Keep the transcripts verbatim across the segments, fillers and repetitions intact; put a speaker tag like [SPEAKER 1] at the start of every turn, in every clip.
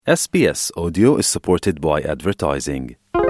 [SPEAKER 1] S B S Audio is supported by advertising.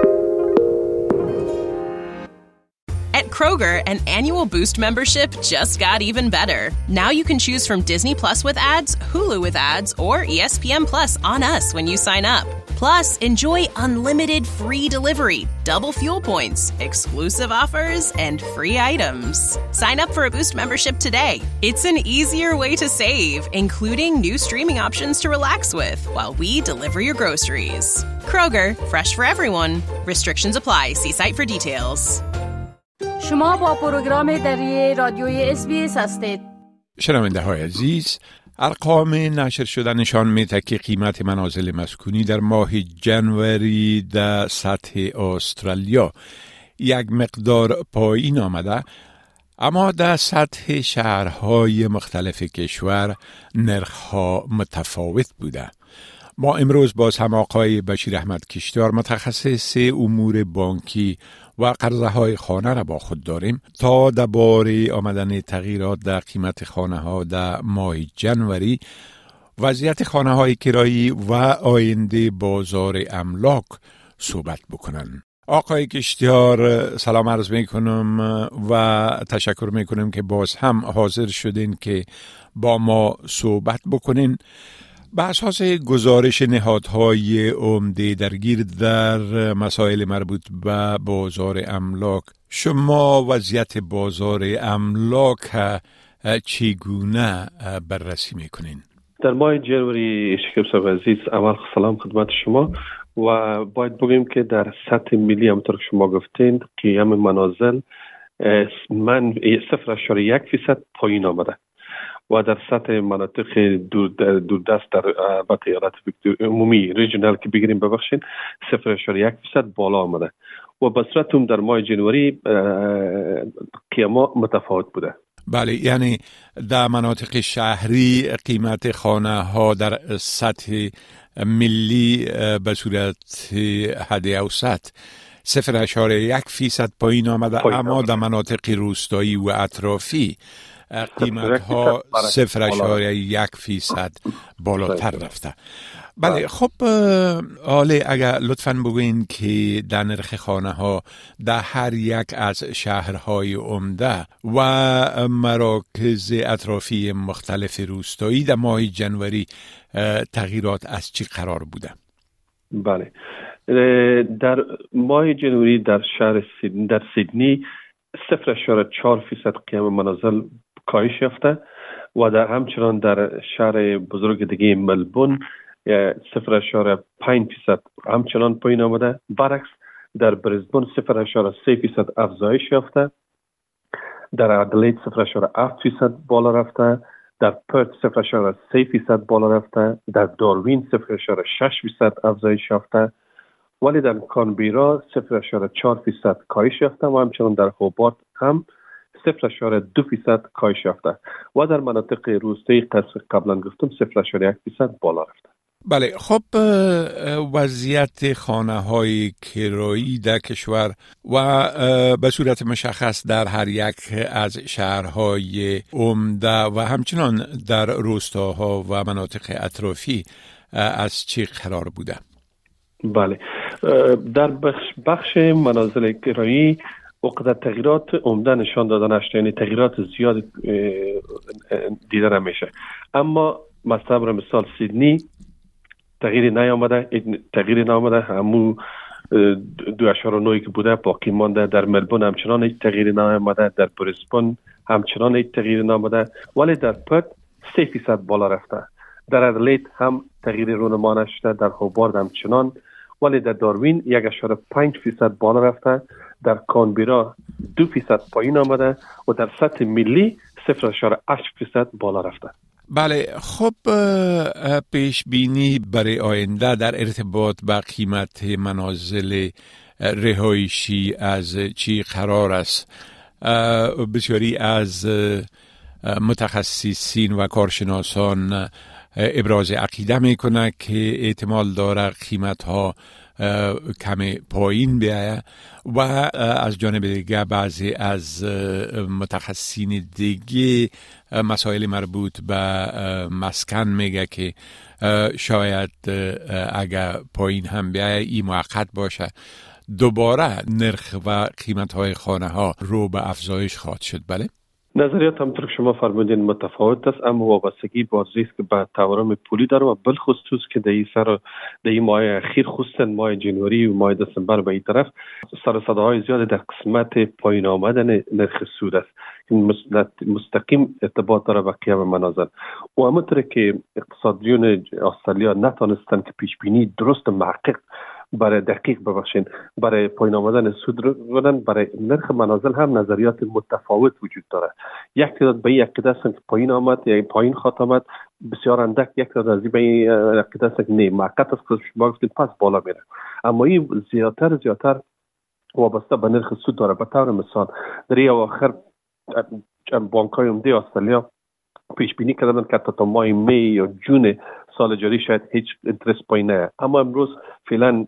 [SPEAKER 2] At Kroger, an annual Boost membership just got even better. Now you can choose from Disney Plus with ads, Hulu with ads, or E S P N Plus on us when you sign up. Plus, enjoy unlimited free delivery, double fuel points, exclusive offers, and free items. Sign up for a Boost membership today. It's an easier way to save, including new streaming options to relax with while we deliver your groceries. Kroger, fresh for everyone. Restrictions apply. See site for details.
[SPEAKER 3] شما با پروگرام دری رادیوی اس بی اس هستید.
[SPEAKER 4] شنونده های عزیز، ارقام نشر شده نشان میده که قیمت منازل مسکونی در ماه جنوری در سطح استرالیا یک مقدار پایین آمده، اما در سطح شهرهای مختلف کشور نرخ‌ها متفاوت بوده. ما امروز باز هم آقای بشیر احمد کشتیار، متخصص امور بانکی و قرضه های خانه را با خود داریم تا درباره آمدن تغییرات در قیمت خانه ها در ماه جنوری، وضعیت خانه های کرایی و آینده بازار املاک صحبت بکنن. آقای کشتیار، سلام عرض می کنم و تشکر می کنم که باز هم حاضر شدین که با ما صحبت بکنین. به اساس گزارش نهادهای عمده درگیر در مسائل مربوط به بازار املاک، شما وضعیت بازار املاک چگونه بررسی میکنین؟
[SPEAKER 5] در ماه جنوری شکیب صاحب عزیز، اول سلام خدمت شما و باید بگیم که در سطح ملی همونطور که شما گفتین قیام منازل من صفر اشاره یک فیصد پایین آمده و در سطح مناطق دوردست در البته ایالات عمومی ریجنال که بگیریم ببخشین صفر اشاره یک فیصد بالا آمده و به صورت هم در ماه جنوری قیما متفاوت بوده.
[SPEAKER 4] بله، یعنی در مناطق شهری قیمت خانه ها در سطح ملی به صورت حد اوسط صفر اشاره یک فیصد پایین آمده، اما در مناطق روستایی و اطرافی قیمت ها صفر اشاره یک فیصد بالاتر رفته. بله، خب حالا اگر لطفاً بگوین که در نرخ خانه ها در هر یک از شهرهای عمده و مراکز اطرافی مختلف روستایی در ماه جنوری تغییرات از چی قرار بوده؟
[SPEAKER 5] بله، در ماه جنوری در شهر سیدنی در سیدنی صفر اشاره چهار فیصد قیام منازل کاهش یافته و در همچنان در شهر بزرگ دیگه ملبورن صفر اشاره پنج فیصد همچنان پایین آمده. برعکس در بریزبن صفر اشاره سه فیصد افزایش یافته، در ادلید صفر اشاره هفت فیصد بالا رفته، در پرت صفر اشاره سه فیصد بالا رفته، در داروین صفر اشاره شش فیصد افزایش یافته، ولی در کانبرا صفر اشاره چهار فیصد کاهش یافته و همچنان در هوبارت هم صفر اشاره دو فیصد کاهش یافته و در مناطق روستایی قبلا گفتم صفر اشاره یک فیصد بالا رفته.
[SPEAKER 4] بله، خب وضعیت خانه های کرایی در کشور و به صورت مشخص در هر یک از شهرهای عمده و همچنان در روستاها و مناطق اطرافی از چی قرار بوده؟
[SPEAKER 5] بله، در بخش, بخش منازل کرایی وقت تغییرات عمده نشان دادن است، یعنی تغییرات زیاد دیده نمیشه، اما مثلا مثال سیدنی تغییری نیامده، تغییری نیامده، همون دو اشاره نوی که بوده باقی مانده. در ملبورن همچنان هیچ تغییری نیامده، در بریسبن همچنان هیچ تغییری نیامده، ولی در پرت سه فیصد بالا رفته. در ادلید هم تغییری رونما نشده، در هوبارت همچنان، ولی در داروین یک اشاره پنج فیصد بالا رفته، در کانبرا دو فیصد پایین آمده و در سطح ملی صفر اشاره هشت فیصد بالا رفته.
[SPEAKER 4] بله، خب پیش بینی برای آینده در ارتباط با قیمت منازل رهایشی از چی قرار است؟ بسیاری از متخصصین و کارشناسان ابراز عقیده میکنه که احتمال داره قیمت ها کم پایین بیایه و از جانب دیگه بعضی از متخصصین دیگه مسائل مربوط به مسکن میگه که شاید اگر پایین هم بیایه این موقت باشه، دوباره نرخ و قیمت های خانه ها رو به افزایش خواهد شد. بله،
[SPEAKER 5] نظریات همطور که شما فرمودین متفاوت است، اما وابستگی به ریسک به تورم پولی داره و بالخصوص که در این سر در این ماه اخیر خصوصا ماه جنوری و ماه دسامبر به این طرف سر صداهای زیاد در قسمت پایین آمدن نرخ سود است که مستقیم ارتباط داره با قیام منازل و همونطور که اقتصادیون استرالیا نتانستن که پیش بینی درست محقق برای دقیق ببخشین برای پایین آمدن سود رو بدن، برای نرخ منازل هم نظریات متفاوت وجود داره. یک تعداد به یک عقیده هستند که پایین آمد یا پایین خواهد آمد، بسیار اندک یک تعداد از به این عقیده هستند که نه موقت است که شما گفتید پس بالا میره. اما این زیادتر زیادتر وابسته به نرخ سود داره. به طور مثال در این اواخر بانک‌های عمده استرالیا پیش بینی کردن که تا ماه می یا جون سال جاری شاید هیچ اینترست پایین نه، اما امروز فعلا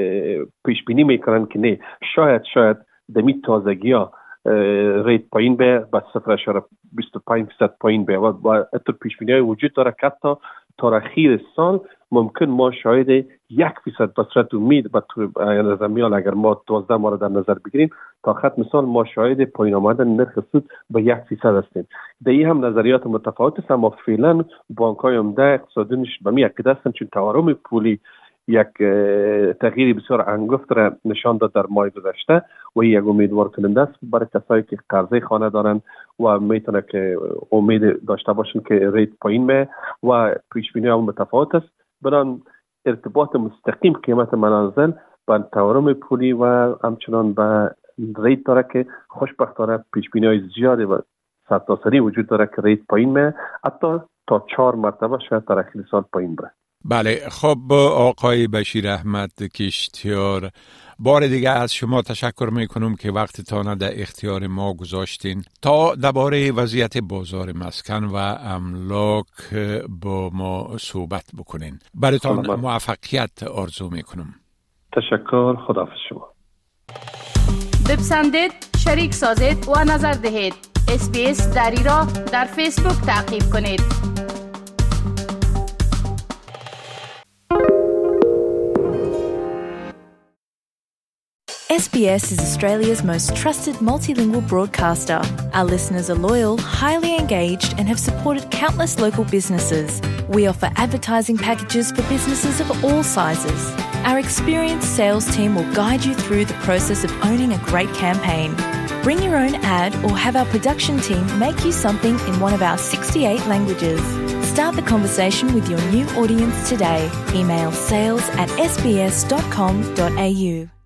[SPEAKER 5] پیش بینی میکنن که نه، شاید شاید دمی تازگی ها ریت پایین به با صفر اشاره بیست و پنج درصد پایین به و اتر پیش بینی های وجود داره که تا تا اخیر سال ممکن ما شاید یک فیصد به صورت امید به طور میال اگر ما دوازده ماه در نظر بگیریم تا خط مثال ما شاید پایین آمدن نرخ سود به یک فیصد هستیم. در این هم نظریات متفاوت است، اما فعلا بانک‌های عمده اقتصادیونش به می عقیده هستند چون تورم پولی یک تغییری بسیار انگفت را نشان داد در ماه گذشته و یک امیدوار کننده است برای کسایی که قرضه خانه دارن و میتونه که امید داشته باشن که ریت پایین میه و پیش بینی هم متفاوت است. بران ارتباط مستقیم قیمت منازل با تورم پولی و همچنان با ریت داره که خوشبختانه پیش بینی های زیادی و سرتاسری وجود داره که ریت پایین میه، حتی تا چهار مرتبه شاید در اخیر سال پایین بره.
[SPEAKER 4] بله، خب آقای بشیر احمد کشتیار، بار دیگه از شما تشکر میکنم که وقتتان در اختیار ما گذاشتین تا درباره وضعیت بازار مسکن و املاک با ما صحبت بکنین. برایتان موفقیت آرزو میکنم.
[SPEAKER 5] تشکر، خداحافظ شما.
[SPEAKER 3] بپسندید، شریک سازید و نظر دهید. اس بی اس دری را در فیسبوک تعقیب کنید.
[SPEAKER 6] S B S is Australia's most trusted multilingual broadcaster. Our listeners are loyal, highly engaged, and have supported countless local businesses. We offer advertising packages for businesses of all sizes. Our experienced sales team will guide you through the process of owning a great campaign. Bring your own ad or have our production team make you something in one of our sixty-eight languages. Start the conversation with your new audience today. Email sales at s b s dot com dot a u.